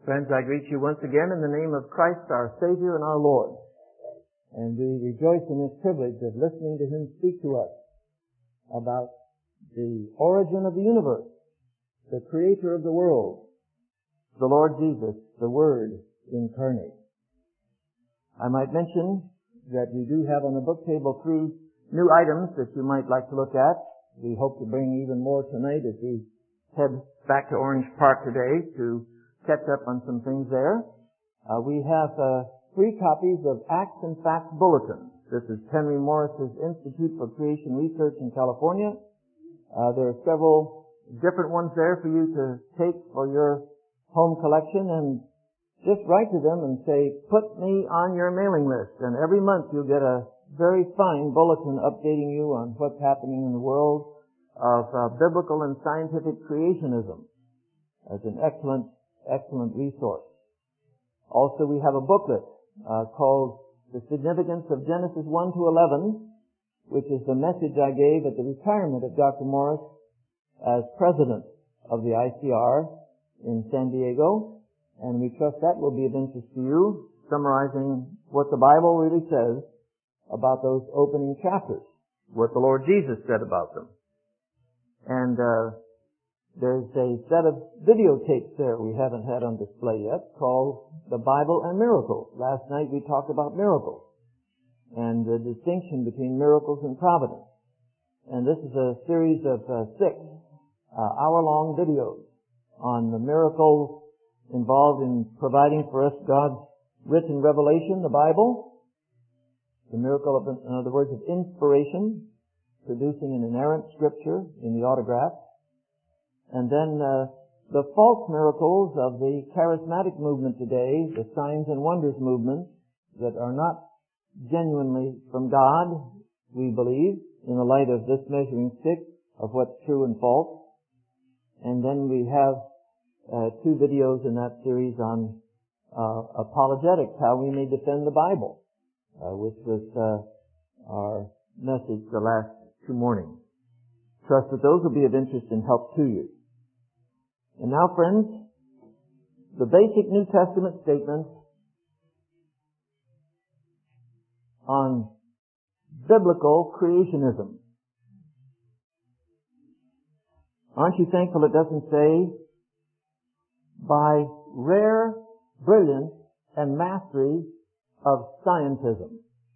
Friends, I greet you once again in the name of Christ, our Savior and our Lord. And we rejoice in this privilege of listening to Him speak to us about the origin of the universe, the Creator of the world, the Lord Jesus, the Word incarnate. I might mention that we do have on the book table 3 new items that you might like to look at. We hope to bring even more tonight as we head back to Orange Park today to catch up on some things there. We have 3 copies of Acts and Facts Bulletin. This is Henry Morris's Institute for Creation Research in California. There are several different ones there for you to take for your home collection, and just write to them and say, put me on your mailing list. And every month you'll get a very fine bulletin updating you on what's happening in the world of biblical and scientific creationism. As an excellent resource. Also, we have a booklet called The Significance of Genesis 1 to 11, which is the message I gave at the retirement of Dr. Morris as president of the ICR in San Diego. And we trust that will be of interest to you, summarizing what the Bible really says about those opening chapters, what the Lord Jesus said about them. And there's a set of videotapes there we haven't had on display yet called The Bible and Miracles. Last night we talked about miracles and the distinction between miracles and providence. And this is a series of 6 hour-long videos on the miracles involved in providing for us God's written revelation, the Bible, the miracle of, in other words, of inspiration, producing an inerrant scripture in the autograph. And then the false miracles of the charismatic movement today, the signs and wonders movement that are not genuinely from God, we believe, in the light of this measuring stick of what's true and false. And then we have 2 videos in that series on apologetics, how we may defend the Bible, which was our message the last 2 mornings. Trust that those will be of interest and help to you. And now, friends, the basic New Testament statement on biblical creationism. Aren't you thankful it doesn't say, by rare brilliance and mastery of scientism?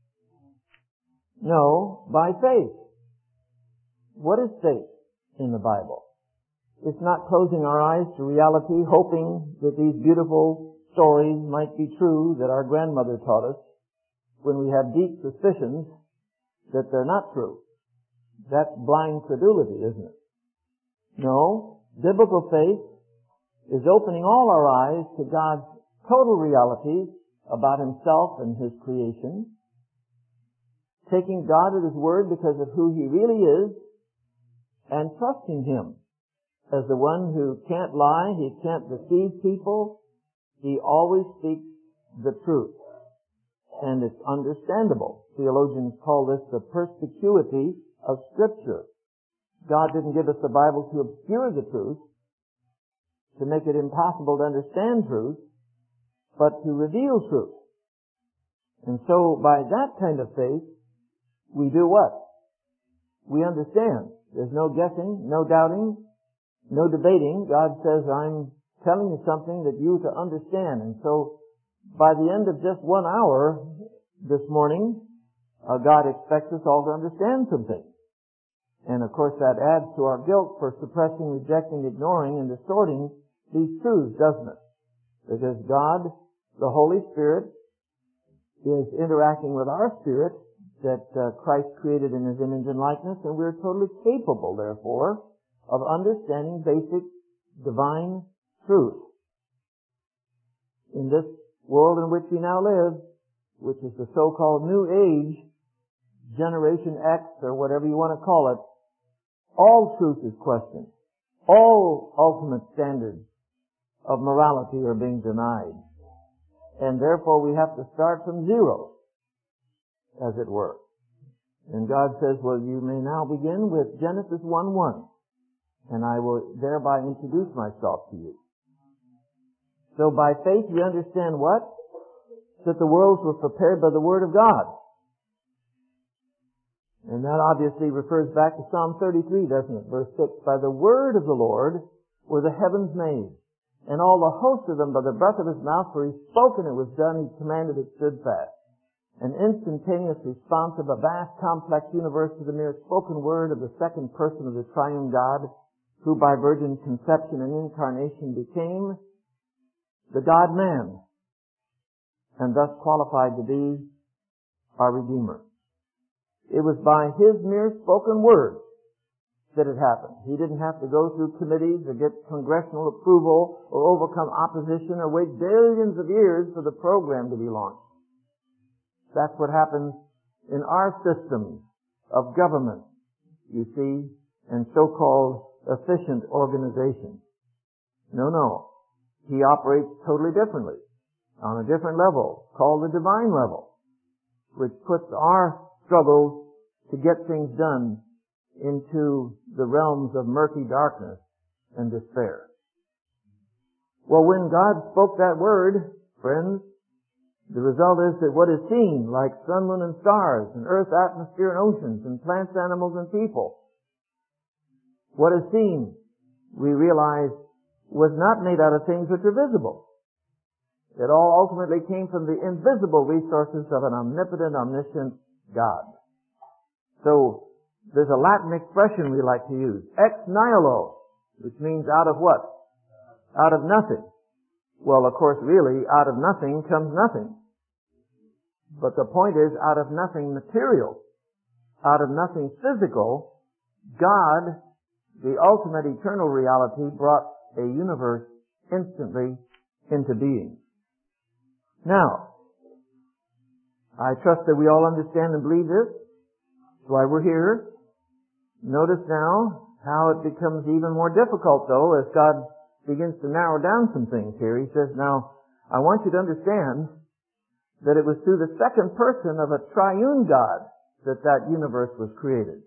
No, by faith. What is faith in the Bible? It's not closing our eyes to reality, hoping that these beautiful stories might be true that our grandmother taught us when we have deep suspicions that they're not true. That's blind credulity, isn't it? No, biblical faith is opening all our eyes to God's total reality about Himself and His creation, taking God at His word because of who He really is, and trusting Him as the one who can't lie, He can't deceive people, He always speaks the truth. And it's understandable. Theologians call this the perspicuity of Scripture. God didn't give us the Bible to obscure the truth, to make it impossible to understand truth, but to reveal truth. And so by that kind of faith, we do what? We understand. There's no guessing, no doubting, no debating. God says, I'm telling you something that you to understand. And so, by the end of just 1 hour this morning, God expects us all to understand some things. And of course that adds to our guilt for suppressing, rejecting, ignoring, and distorting these truths, doesn't it? Because God, the Holy Spirit, is interacting with our spirit that Christ created in His image and likeness, and we're totally capable, therefore, of understanding basic divine truth. In this world in which we now live, which is the so-called New Age, Generation X, or whatever you want to call it, all truth is questioned. All ultimate standards of morality are being denied. And therefore we have to start from zero, as it were. And God says, well, you may now begin with Genesis 1:1. And I will thereby introduce myself to you. So by faith we understand what? That the worlds were prepared by the Word of God. And that obviously refers back to Psalm 33, doesn't it? Verse 6, by the word of the Lord were the heavens made, and all the host of them by the breath of His mouth, for He spoke and it was done, He commanded it stood fast. An instantaneous response of a vast complex universe to the mere spoken word of the second person of the triune God, who by virgin conception and incarnation became the God-man, and thus qualified to be our Redeemer. It was by His mere spoken word that it happened. He didn't have to go through committees or get congressional approval or overcome opposition or wait billions of years for the program to be launched. That's what happens in our systems of government, you see, and so-called efficient organizations. No. He operates totally differently, on a different level, called the divine level, which puts our struggles to get things done into the realms of murky darkness and despair. Well, when God spoke that word, friends, the result is that what is seen, like sun, moon, and stars, and earth, atmosphere, and oceans, and plants, animals, and people, what is seen, we realize, was not made out of things which are visible. It all ultimately came from the invisible resources of an omnipotent, omniscient God. So, there's a Latin expression we like to use, ex nihilo, which means out of what? Out of nothing. Well, of course, really, out of nothing comes nothing. But the point is, out of nothing material, out of nothing physical, God, the ultimate eternal reality, brought a universe instantly into being. Now, I trust that we all understand and believe this. That's why we're here. Notice now how it becomes even more difficult, though, as God begins to narrow down some things here. He says, now, I want you to understand that it was through the second person of a triune God that universe was created.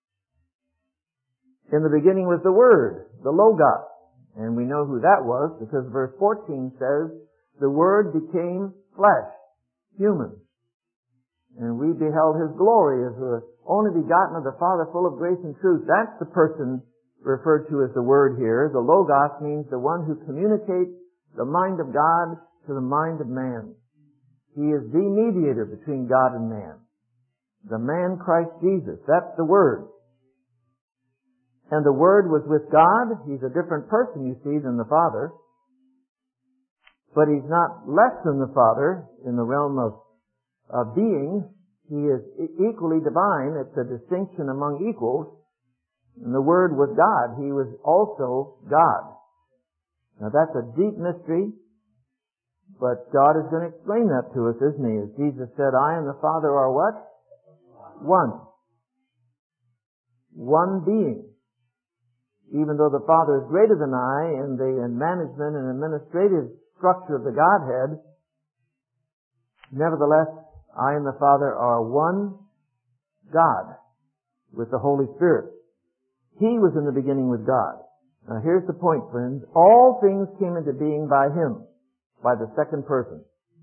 In the beginning was the Word, the Logos. And we know who that was because verse 14 says, the Word became flesh, human. And we beheld His glory as the only begotten of the Father, full of grace and truth. That's the person referred to as the Word here. The Logos means the one who communicates the mind of God to the mind of man. He is the mediator between God and man. The man Christ Jesus. That's the Word. And the Word was with God. He's a different person, you see, than the Father. But He's not less than the Father in the realm of being. He is equally divine. It's a distinction among equals. And the Word was God. He was also God. Now that's a deep mystery, but God is going to explain that to us, isn't He? As Jesus said, I and the Father are what? One. One being. Even though the Father is greater than I in the management and administrative structure of the Godhead, nevertheless, I and the Father are one God with the Holy Spirit. He was in the beginning with God. Now here's the point, friends. All things came into being by Him, by the second person.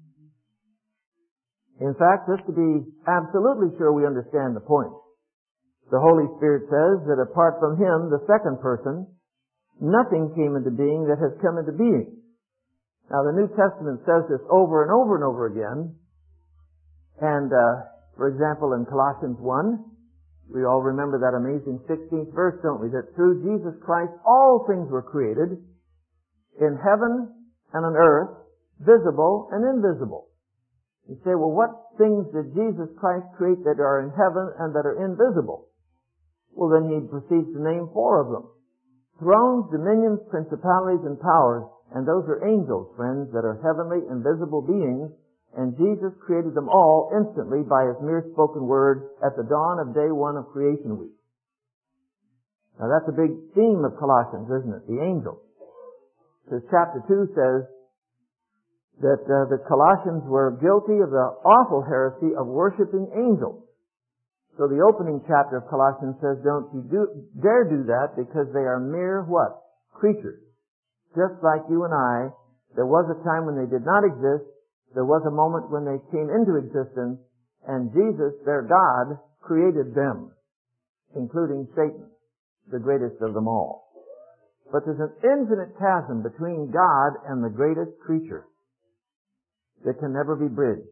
In fact, just to be absolutely sure we understand the point, the Holy Spirit says that apart from Him, the second person, nothing came into being that has come into being. Now the New Testament says this over and over and over again. And, for example, in Colossians 1, we all remember that amazing 16th verse, don't we? That through Jesus Christ all things were created in heaven and on earth, visible and invisible. You say, well, what things did Jesus Christ create that are in heaven and that are invisible? Well, then He proceeds to name 4 of them. Thrones, dominions, principalities, and powers. And those are angels, friends, that are heavenly, invisible beings. And Jesus created them all instantly by His mere spoken word at the dawn of day 1 of creation week. Now that's a big theme of Colossians, isn't it? The angels. Because chapter 2 says that the Colossians were guilty of the awful heresy of worshiping angels. So the opening chapter of Colossians says, don't you dare do that because they are mere what? Creatures. Just like you and I, There was a time when they did not exist. There was a moment when they came into existence, and Jesus, their God, created them, including Satan, the greatest of them all. But there's an infinite chasm between God and the greatest creature that can never be bridged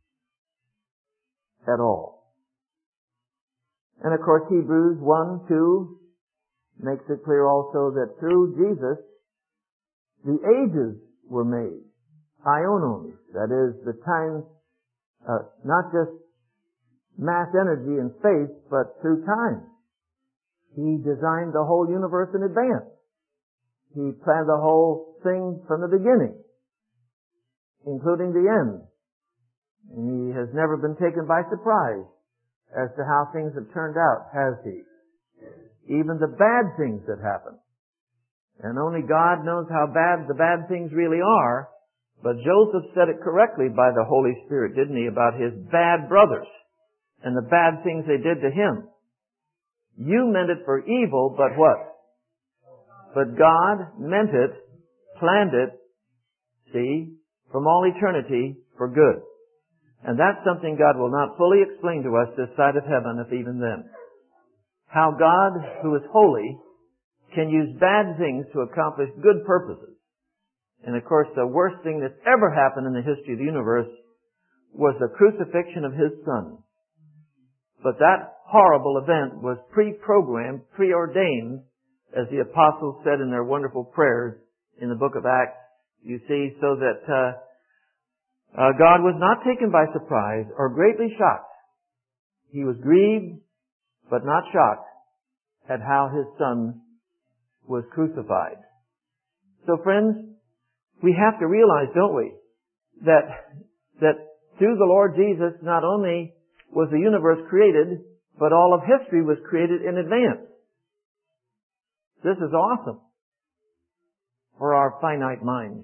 at all. And of course, Hebrews 1:2 makes it clear also that through Jesus, the ages were made. Ionos, that is, the time, not just mass energy and space, but through time. He designed the whole universe in advance. He planned the whole thing from the beginning, including the end. And He has never been taken by surprise as to how things have turned out, has He? Even the bad things that happen. And only God knows how bad the bad things really are. But Joseph said it correctly by the Holy Spirit, didn't he, about his bad brothers and the bad things they did to him. You meant it for evil, but what? But God meant it, planned it, see, from all eternity for good. And that's something God will not fully explain to us this side of heaven, if even then. How God, who is holy, can use bad things to accomplish good purposes. And of course, the worst thing that's ever happened in the history of the universe was the crucifixion of His Son. But that horrible event was pre-programmed, preordained, as the apostles said in their wonderful prayers in the book of Acts, you see, so that God was not taken by surprise or greatly shocked. He was grieved, but not shocked, at how His Son was crucified. So friends, we have to realize, don't we, that through the Lord Jesus, not only was the universe created, but all of history was created in advance. This is awesome for our finite minds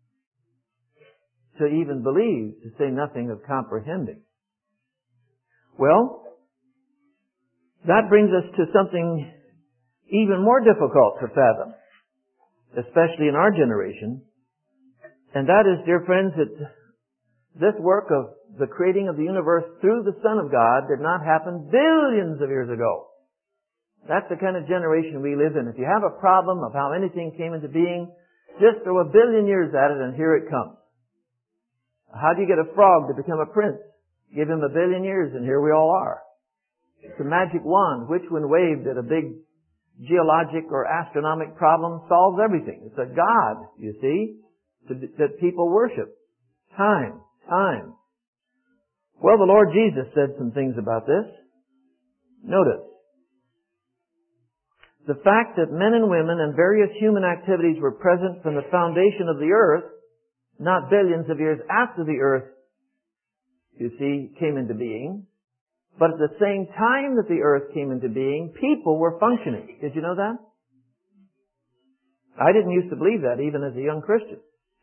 to even believe, to say nothing of comprehending. Well, that brings us to something even more difficult to fathom, especially in our generation. And that is, dear friends, that this work of the creating of the universe through the Son of God did not happen billions of years ago. That's the kind of generation we live in. If you have a problem of how anything came into being, just throw 1 billion years at it and here it comes. How do you get a frog to become a prince? Give him 1 billion years and here we all are. It's a magic wand, which when waved at a big geologic or astronomic problem solves everything. It's a God, you see, that people worship. Time. Well, the Lord Jesus said some things about this. Notice. The fact that men and women and various human activities were present from the foundation of the earth, not billions of years after the earth, you see, came into being, but at the same time that the earth came into being, people were functioning. Did you know that? I didn't used to believe that even as a young Christian.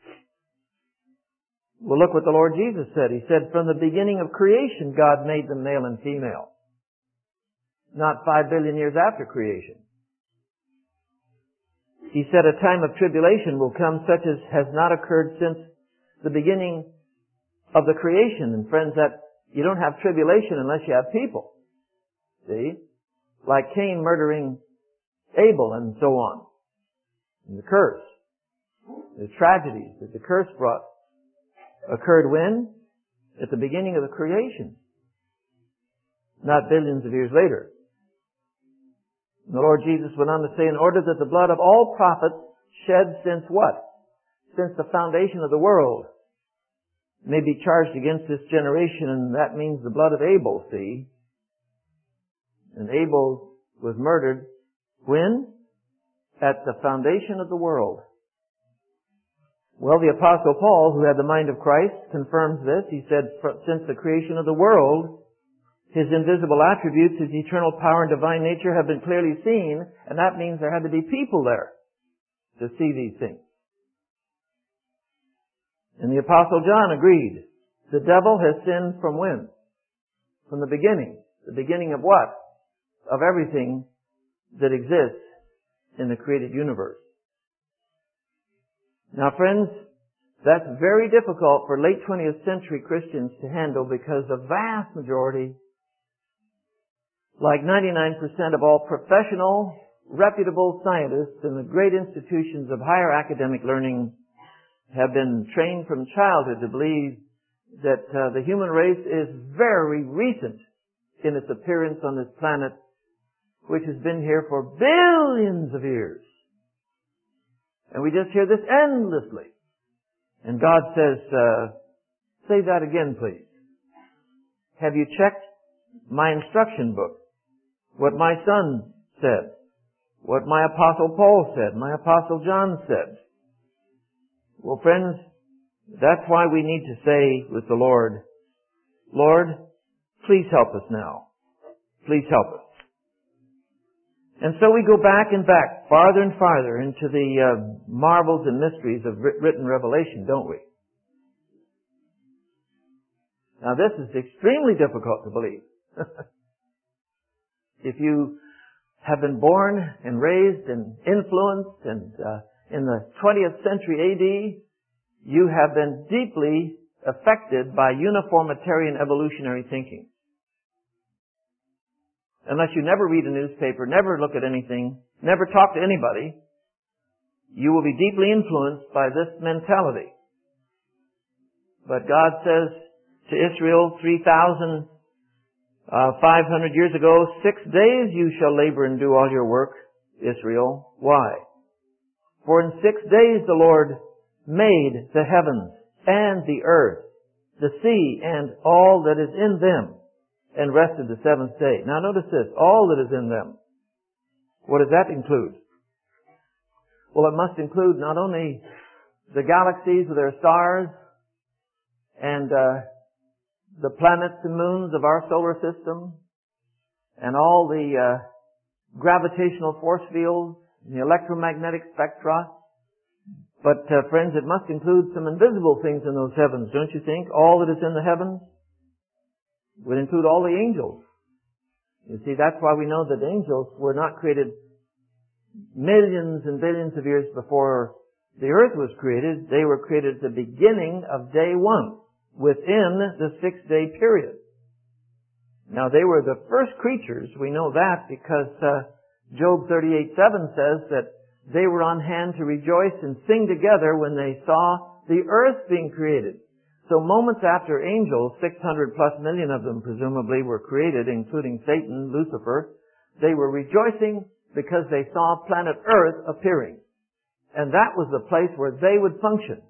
Well, look what the Lord Jesus said. He said, from the beginning of creation, God made them male and female. Not 5 billion years after creation. He said a time of tribulation will come such as has not occurred since the beginning of the creation. And friends, that you don't have tribulation unless you have people. See? Like Cain murdering Abel and so on. And the curse. The tragedies that the curse brought occurred when? At the beginning of the creation. Not billions of years later. And the Lord Jesus went on to say, in order that the blood of all prophets shed since what? Since the foundation of the world may be charged against this generation, and that means the blood of Abel, see? And Abel was murdered when? At the foundation of the world. Well, the Apostle Paul, who had the mind of Christ, confirms this. He said, since the creation of the world, His invisible attributes, His eternal power and divine nature have been clearly seen, and that means there had to be people there to see these things. And the Apostle John agreed. The devil has sinned from when? From the beginning. The beginning of what? Of everything that exists in the created universe. Now, friends, That's very difficult for late 20th century Christians to handle because the vast majority, like 99% of all professional, reputable scientists in the great institutions of higher academic learning have been trained from childhood to believe that the human race is very recent in its appearance on this planet, which has been here for billions of years. And we just hear this endlessly. And God says, say that again, please. Have you checked my instruction book? What my son said? What my Apostle Paul said? My Apostle John said? Well, friends, that's why we need to say with the Lord, Lord, please help us now. Please help us. And so we go back and back, farther and farther into the marvels and mysteries of written revelation, don't we? Now this is extremely difficult to believe. If you have been born and raised and influenced and in the 20th century AD, you have been deeply affected by uniformitarian evolutionary thinking. Unless you never read a newspaper, never look at anything, never talk to anybody, you will be deeply influenced by this mentality. But God says to Israel 3,500 years ago, 6 days you shall labor and do all your work, Israel. Why? For in 6 days the Lord made the heavens and the earth, the sea and all that is in them, and rested the seventh day. Now notice this, all that is in them. What does that include? Well, it must include not only the galaxies with their stars and the planets and moons of our solar system and all the gravitational force fields and the electromagnetic spectra. But friends, it must include some invisible things in those heavens, don't you think? All that is in the heavens would include all the angels. You see, that's why we know that angels were not created millions and billions of years before the earth was created. They were created at the beginning of day one, within the 6-day period. Now, they were the first creatures. We know that because Job 38:7 says that they were on hand to rejoice and sing together when they saw the earth being created. So moments after angels, 600 plus million of them presumably were created, including Satan, Lucifer, they were rejoicing because they saw planet Earth appearing. And that was the place where they would function.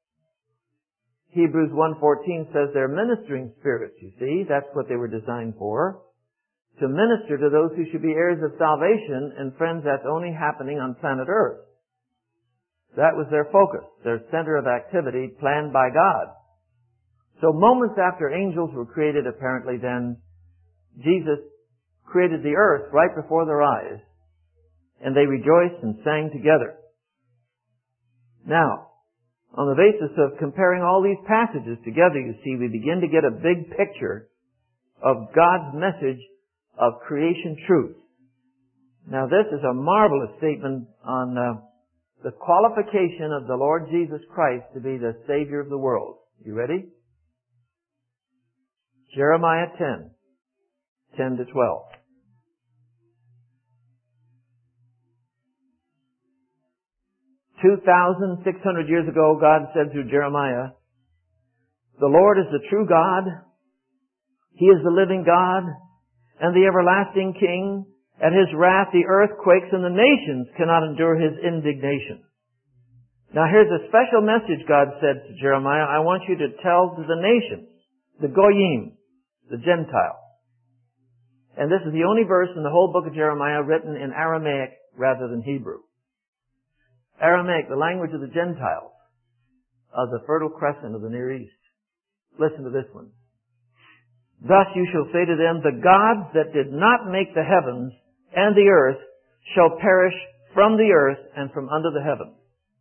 Hebrews 1:14 says they're ministering spirits, you see. That's what they were designed for. To minister to those who should be heirs of salvation. And friends, that's only happening on planet Earth. That was their focus, their center of activity planned by God. So moments after angels were created, apparently then, Jesus created the earth right before their eyes, and they rejoiced and sang together. Now, on the basis of comparing all these passages together, you see, we begin to get a big picture of God's message of creation truth. Now, this is a marvelous statement on the qualification of the Lord Jesus Christ to be the Savior of the world. You ready? Jeremiah 10:10 to 12. 2,600 years ago, God said through Jeremiah, "The Lord is the true God. He is the living God and the everlasting King. At His wrath the earth quakes and the nations cannot endure His indignation." Now here's a special message God said to Jeremiah. I want you to tell to the nations, the Goyim, the Gentiles. And this is the only verse in the whole book of Jeremiah written in Aramaic rather than Hebrew. Aramaic, the language of the Gentiles, of the Fertile Crescent of the Near East. Listen to this one. "Thus you shall say to them, the gods that did not make the heavens and the earth shall perish from the earth and from under the heavens."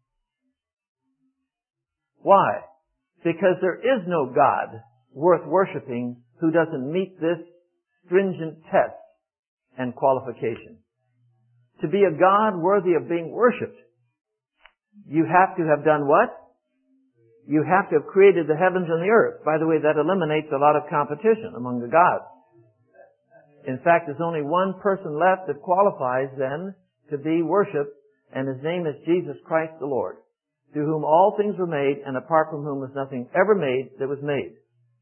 Why? Because there is no God worth worshiping who doesn't meet this stringent test and qualification. To be a God worthy of being worshipped, you have to have done what? you have to have created the heavens and the earth. By the way, that eliminates a lot of competition among the gods. In fact, there's only one person left that qualifies then to be worshipped, and His name is Jesus Christ the Lord, through whom all things were made, and apart from whom was nothing ever made that was made.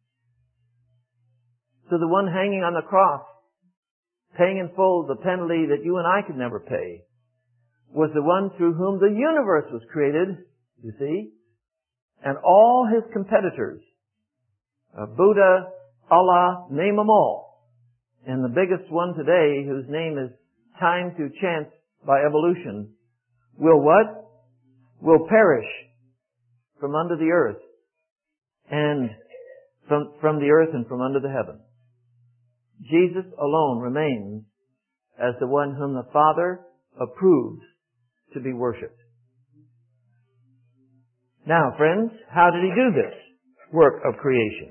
So the one hanging on the cross, paying in full the penalty that you and I could never pay, was the one through whom the universe was created, you see, and all His competitors, Buddha, Allah, name them all. And the biggest one today, whose name is time through chance by evolution, will what? Will perish from under the earth, and from the earth and from under the heaven. Jesus alone remains as the one whom the Father approves to be worshipped. Now, friends, how did He do this work of creation?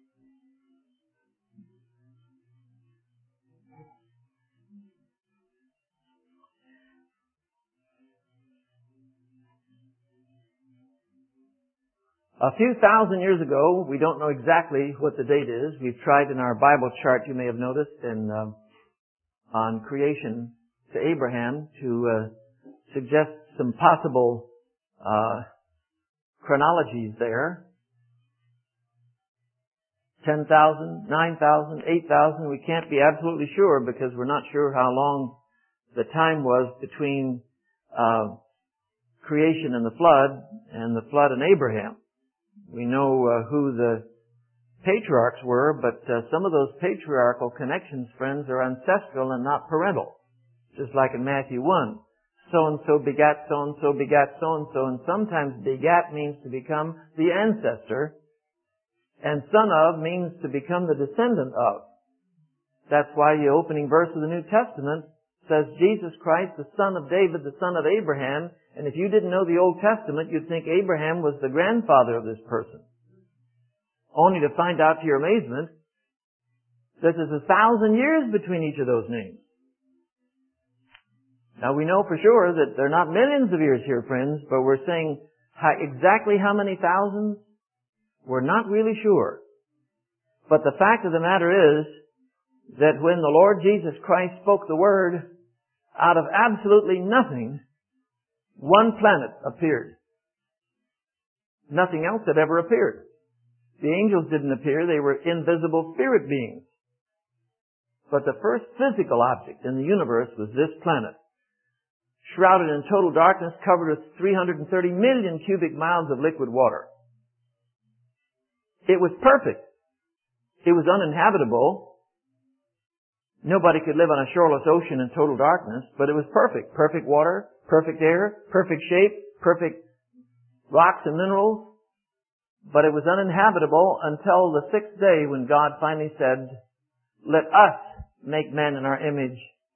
A few thousand years ago, we don't know exactly what the date is. We've tried in our Bible chart, you may have noticed, on creation to Abraham to suggest some possible chronologies there. 10,000, 9,000, 8,000. We can't be absolutely sure because we're not sure how long the time was between creation and the flood and Abraham. We know who the patriarchs were, but some of those patriarchal connections, friends, are ancestral and not parental. Just like in Matthew 1. So-and-so begat so-and-so begat so-and-so, and sometimes begat means to become the ancestor, and son of means to become the descendant of. That's why the opening verse of the New Testament says Jesus Christ, the son of David, the son of Abraham. And if you didn't know the Old Testament, you'd think Abraham was the grandfather of this person. Only to find out to your amazement that there's 1,000 years between each of those names. Now we know for sure that there are not millions of years here, friends, but we're saying exactly how many thousands? We're not really sure. But the fact of the matter is that when the Lord Jesus Christ spoke the Word, out of absolutely nothing, one planet appeared. Nothing else had ever appeared. The angels didn't appear. They were invisible spirit beings. But the first physical object in the universe was this planet, shrouded in total darkness, covered with 330 million cubic miles of liquid water. It was perfect. It was uninhabitable. Nobody could live on a shoreless ocean in total darkness, but it was perfect. Perfect water, perfect air, perfect shape, perfect rocks and minerals. But it was uninhabitable until the sixth day when God finally said, "Let us make man in our image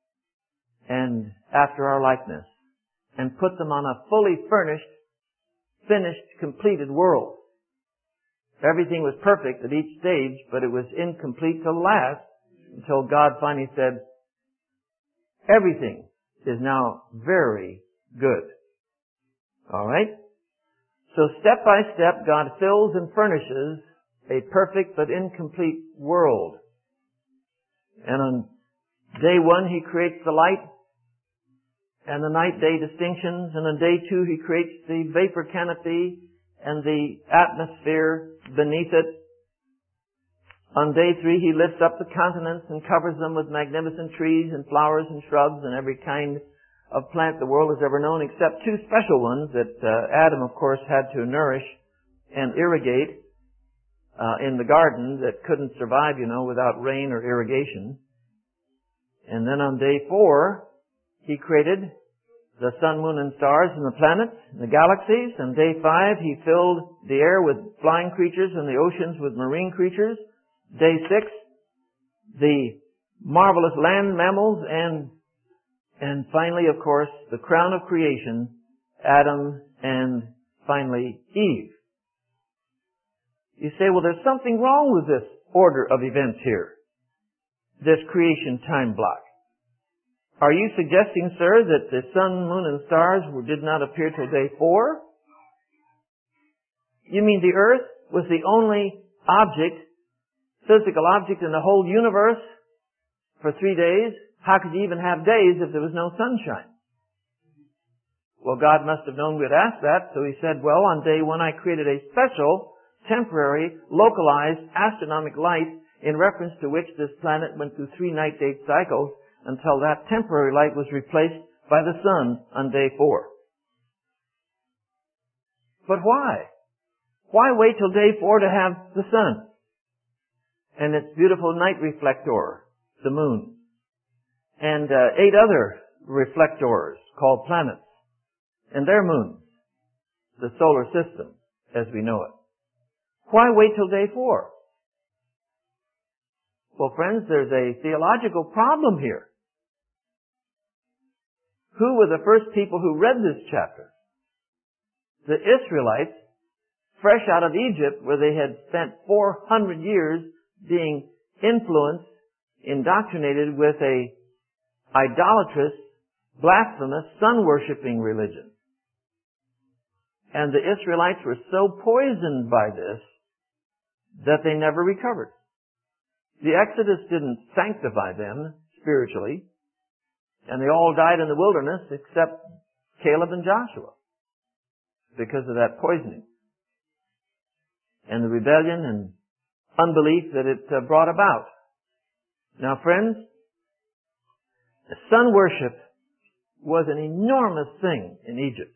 and after our likeness," and put them on a fully furnished, finished, completed world. Everything was perfect at each stage, but it was incomplete till last, until God finally said, "Everything is now very good." All right? So step by step, God fills and furnishes a perfect but incomplete world. And on day one, He creates the light and the night-day distinctions. And on day two, He creates the vapor canopy and the atmosphere beneath it. On day three, He lifts up the continents and covers them with magnificent trees and flowers and shrubs and every kind of plant the world has ever known, except two special ones that Adam, of course, had to nourish and irrigate in the garden that couldn't survive, without rain or irrigation. And then on day four, He created the sun, moon, and stars and the planets and the galaxies. On day five, He filled the air with flying creatures and the oceans with marine creatures. Day six, the marvelous land mammals, and finally, of course, the crown of creation, Adam, and finally Eve. You say, well, there's something wrong with this order of events here, this creation time block. Are you suggesting, sir, that the sun, moon, and stars did not appear till day four? You mean the earth was the only object, physical object in the whole universe for 3 days? How could you even have days if there was no sunshine? Well, God must have known we'd ask that, so He said, well, on day one I created a special, temporary, localized astronomical light in reference to which this planet went through 3 night-day cycles until that temporary light was replaced by the sun on day 4. But why? Why wait till day 4 to have the sun and its beautiful night reflector, the moon, and 8 other reflectors called planets and their moons, the solar system as we know it? Why wait till day 4? Well, friends, there's a theological problem here. Who were the first people who read this chapter? The Israelites, fresh out of Egypt, where they had spent 400 years being influenced, indoctrinated with a idolatrous, blasphemous, sun-worshipping religion. And the Israelites were so poisoned by this that they never recovered. The Exodus didn't sanctify them spiritually, and they all died in the wilderness except Caleb and Joshua because of that poisoning and the rebellion and unbelief that it brought about. Now, friends, sun worship was an enormous thing in Egypt.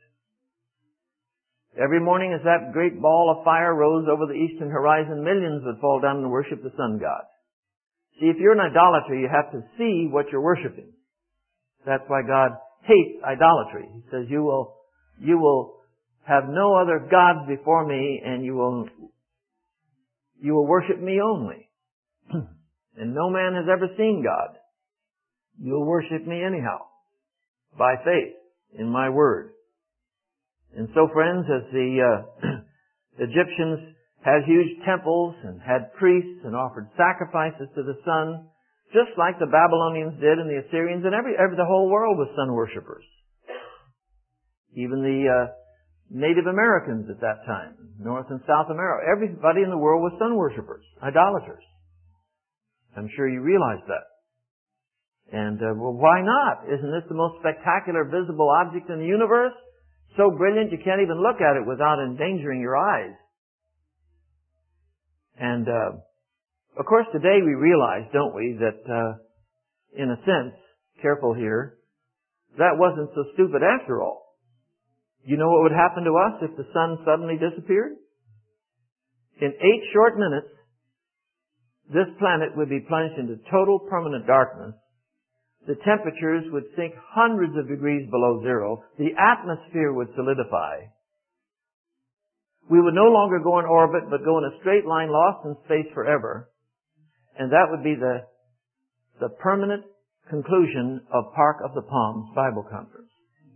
Every morning as that great ball of fire rose over the eastern horizon, millions would fall down and worship the sun god. See, if you're an idolater, you have to see what you're worshiping. That's why God hates idolatry. He says, you will have no other gods before me, and you will worship me only. And no man has ever seen God. You'll worship me anyhow, by faith, in my word. And so, friends, as the Egyptians had huge temples and had priests and offered sacrifices to the sun, just like the Babylonians did and the Assyrians, and the whole world was sun worshippers. Even the Native Americans at that time, North and South America, everybody in the world was sun worshippers, idolaters. I'm sure you realize that. And well, why not? Isn't this the most spectacular visible object in the universe? So brilliant you can't even look at it without endangering your eyes. And of course today we realize, don't we, that in a sense, careful here, that wasn't so stupid after all. You know what would happen to us if the sun suddenly disappeared? In 8 short minutes, this planet would be plunged into total permanent darkness. The temperatures would sink hundreds of degrees below zero. The atmosphere would solidify. We would no longer go in orbit, but go in a straight line lost in space forever. And that would be the permanent conclusion of Park of the Palms Bible Conference.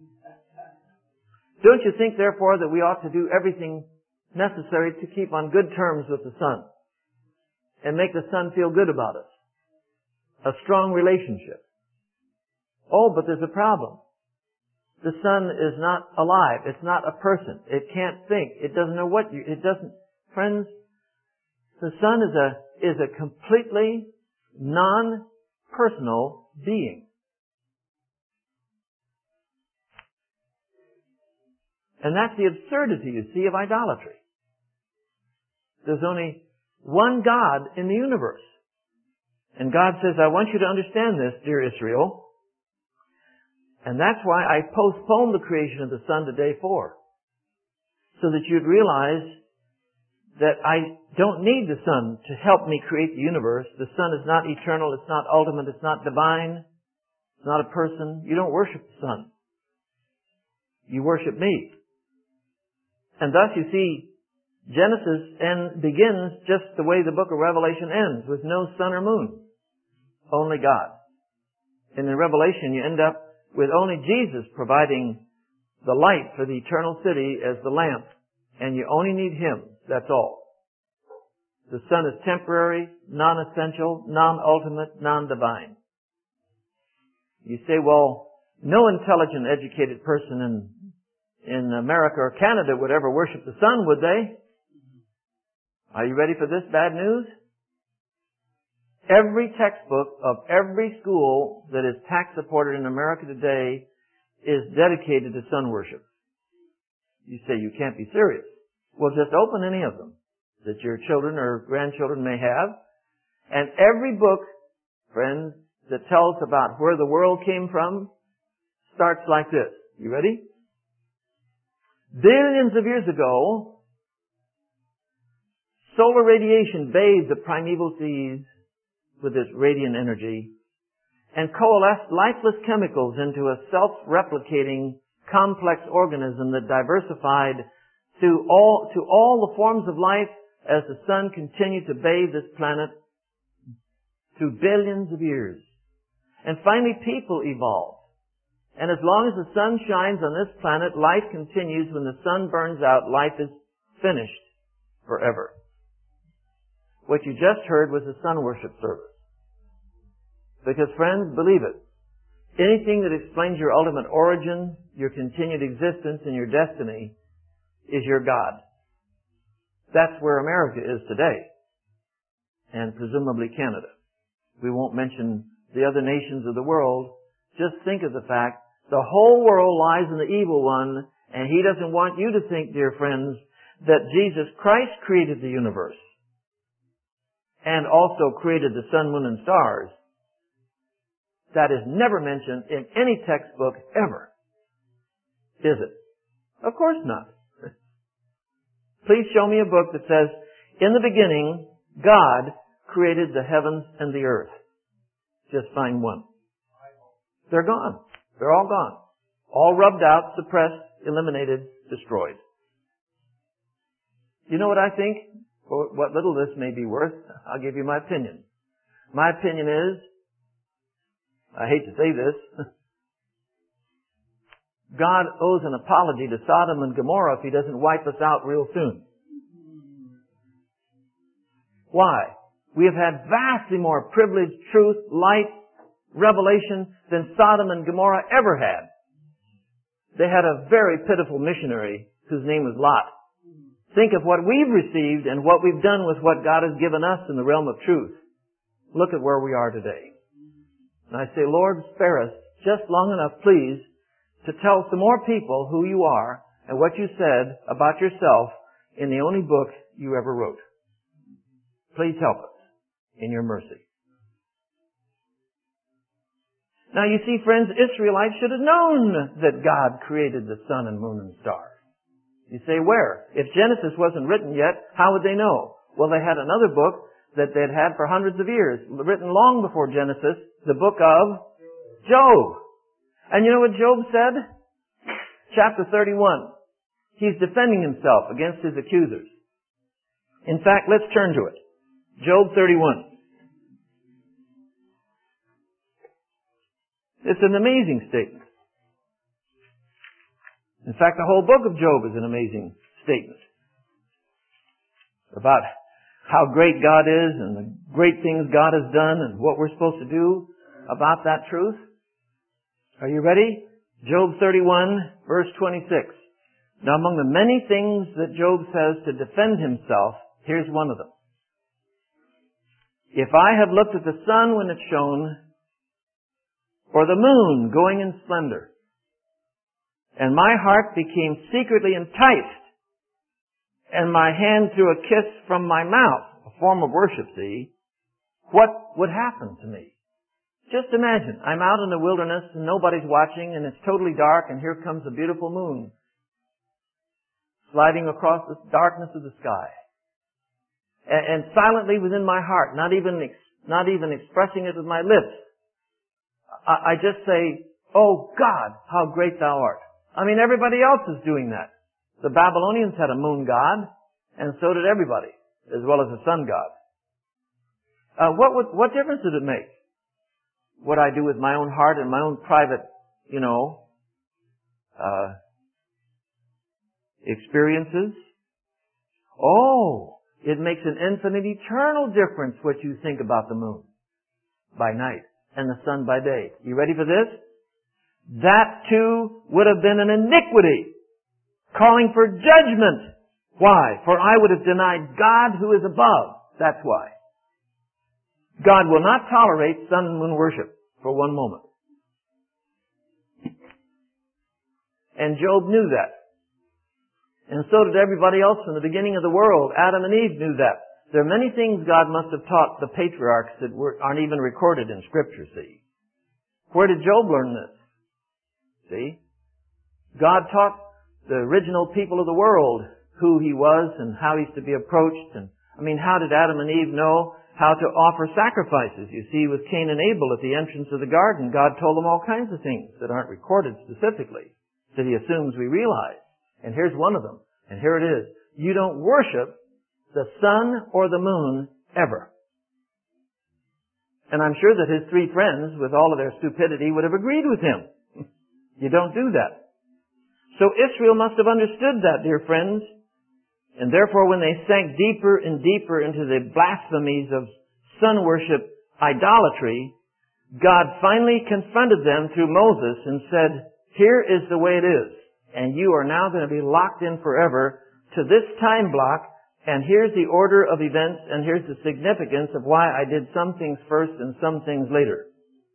Don't you think, therefore, that we ought to do everything necessary to keep on good terms with the sun and make the sun feel good about us? A strong relationship. Oh, but there's a problem. The sun is not alive. It's not a person. It can't think. It doesn't know it doesn't, friends, the sun is a completely non-personal being. And that's the absurdity, you see, of idolatry. There's only one God in the universe. And God says, I want you to understand this, dear Israel. And that's why I postponed the creation of the sun to day 4. So that you'd realize that I don't need the sun to help me create the universe. The sun is not eternal, it's not ultimate, it's not divine, it's not a person. You don't worship the sun. You worship me. And thus you see, Genesis begins just the way the book of Revelation ends, with no sun or moon. Only God. And in Revelation you end up with only Jesus providing the light for the eternal city as the lamp. And you only need Him. That's all. The sun is temporary, non-essential, non-ultimate, non-divine. You say, well, no intelligent, educated person in America or Canada would ever worship the sun, would they? Are you ready for this bad news? Every textbook of every school that is tax supported in America today is dedicated to sun worship. You say you can't be serious. Well, just open any of them that your children or grandchildren may have. And every book, friends, that tells about where the world came from starts like this. You ready? Billions of years ago, solar radiation bathed the primeval seas with its radiant energy and coalesced lifeless chemicals into a self-replicating complex organism that diversified to all the forms of life as the sun continued to bathe this planet through billions of years. And finally people evolved. And as long as the sun shines on this planet, life continues. When the sun burns out, life is finished forever. What you just heard was a sun worship service. Because friends, believe it. Anything that explains your ultimate origin, your continued existence, and your destiny is your God. That's where America is today. And presumably Canada. We won't mention the other nations of the world. Just think of the fact the whole world lies in the evil one, and he doesn't want you to think, dear friends, that Jesus Christ created the universe and also created the sun, moon, and stars. That is never mentioned in any textbook ever. Is it? Of course not. Please show me a book that says, in the beginning, God created the heavens and the earth. Just find one. They're gone. They're all gone. All rubbed out, suppressed, eliminated, destroyed. You know what I think? For what little this may be worth, I'll give you my opinion. My opinion is, I hate to say this, God owes an apology to Sodom and Gomorrah if He doesn't wipe us out real soon. Why? We have had vastly more privilege, truth, light, revelation than Sodom and Gomorrah ever had. They had a very pitiful missionary whose name was Lot. Think of what we've received and what we've done with what God has given us in the realm of truth. Look at where we are today. And I say, Lord, spare us just long enough, please, to tell some more people who you are and what you said about yourself in the only book you ever wrote. Please help us in your mercy. Now you see, friends, Israelites should have known that God created the sun and moon and stars. You say, where? If Genesis wasn't written yet, how would they know? Well, they had another book that they'd had for hundreds of years, written long before Genesis, the book of Job. And you know what Job said? Chapter 31. He's defending himself against his accusers. In fact, let's turn to it. Job 31. It's an amazing statement. In fact, the whole book of Job is an amazing statement about how great God is and the great things God has done and what we're supposed to do about that truth. Are you ready? Job 31, verse 26. Now, among the many things that Job says to defend himself, here's one of them. If I have looked at the sun when it shone, or the moon going in splendor, and my heart became secretly enticed, and my hand threw a kiss from my mouth, a form of worship, see, what would happen to me? Just imagine, I'm out in the wilderness and nobody's watching and it's totally dark and here comes a beautiful moon sliding across the darkness of the sky. And silently within my heart, not even expressing it with my lips, I just say, oh God, how great thou art. I mean, everybody else is doing that. The Babylonians had a moon god, and so did everybody, as well as a sun god. What difference did it make? What I do with my own heart and my own private, experiences? Oh, it makes an infinite eternal difference what you think about the moon by night and the sun by day. You ready for this? That too would have been an iniquity, calling for judgment Why? For I would have denied God who is above. That's why. God will not tolerate sun and moon worship for one moment. And Job knew that. And so did everybody else from the beginning of the world. Adam and Eve knew that. There are many things God must have taught the patriarchs that aren't even recorded in Scripture, see. Where did Job learn this? See? God taught the original people of the world who He was and how He's to be approached. And how did Adam and Eve know how to offer sacrifices? You see, with Cain and Abel at the entrance of the garden, God told them all kinds of things that aren't recorded specifically, that He assumes we realize. And here's one of them. And here it is. You don't worship the sun or the moon ever. And I'm sure that his three friends, with all of their stupidity, would have agreed with him. You don't do that. So Israel must have understood that, dear friends. And therefore, when they sank deeper and deeper into the blasphemies of sun worship idolatry, God finally confronted them through Moses and said, here is the way it is. And you are now going to be locked in forever to this time block. And here's the order of events, and here's the significance of why I did some things first and some things later.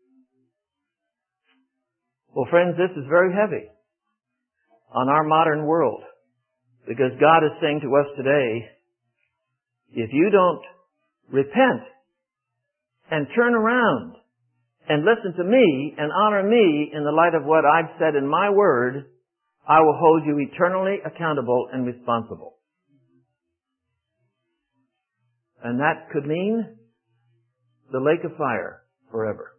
Well, friends, this is very heavy on our modern world, because God is saying to us today, if you don't repent and turn around and listen to me and honor me in the light of what I've said in my word, I will hold you eternally accountable and responsible. And that could mean the lake of fire forever.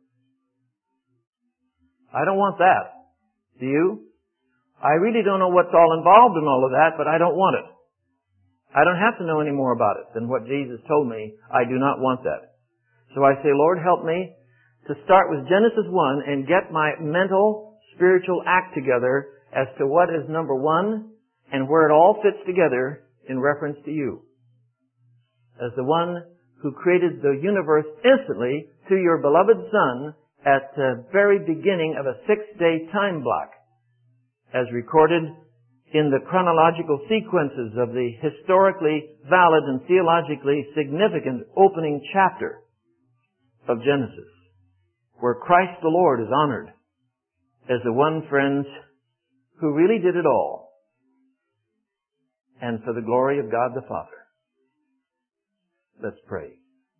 I don't want that. Do you? I really don't know what's all involved in all of that, but I don't want it. I don't have to know any more about it than what Jesus told me. I do not want that. So I say, Lord, help me to start with Genesis 1 and get my mental, spiritual act together as to what is number one and where it all fits together in reference to you. As the one who created the universe instantly through your beloved Son at the very beginning of a 6-day time block, as recorded in the chronological sequences of the historically valid and theologically significant opening chapter of Genesis, where Christ the Lord is honored as the one, friends, who really did it all, and for the glory of God the Father. Let's pray.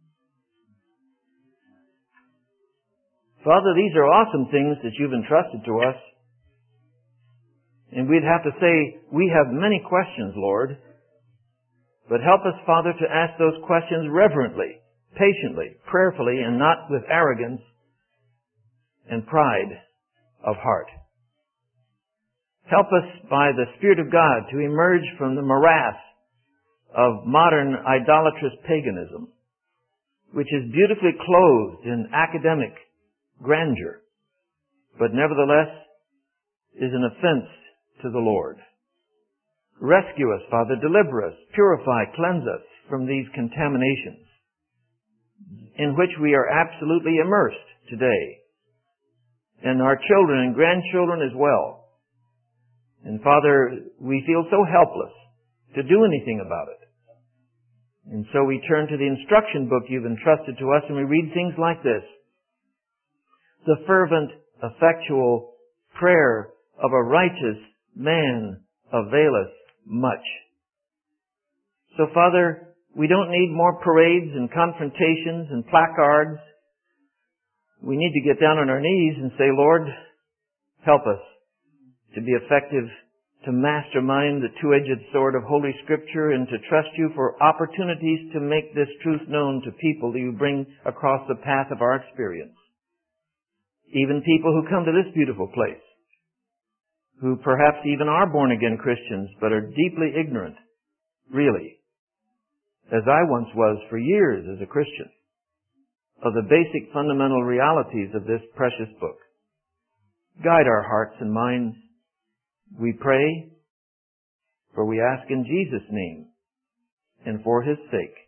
Father, these are awesome things that you've entrusted to us. And we'd have to say, we have many questions, Lord. But help us, Father, to ask those questions reverently, patiently, prayerfully, and not with arrogance and pride of heart. Help us by the Spirit of God to emerge from the morass of modern idolatrous paganism, which is beautifully clothed in academic grandeur, but nevertheless is an offense to the Lord. Rescue us, Father, deliver us, purify, cleanse us from these contaminations in which we are absolutely immersed today, and our children and grandchildren as well. And Father, we feel so helpless to do anything about it. And so we turn to the instruction book you've entrusted to us, and we read things like this. The fervent, effectual prayer of a righteous man availeth much. So, Father, we don't need more parades and confrontations and placards. We need to get down on our knees and say, Lord, help us to be effective, to mastermind the two-edged sword of Holy Scripture, and to trust you for opportunities to make this truth known to people that you bring across the path of our experience. Even people who come to this beautiful place, who perhaps even are born-again Christians, but are deeply ignorant, really, as I once was for years as a Christian, of the basic fundamental realities of this precious book. Guide our hearts and minds, we pray, for we ask in Jesus' name and for His sake.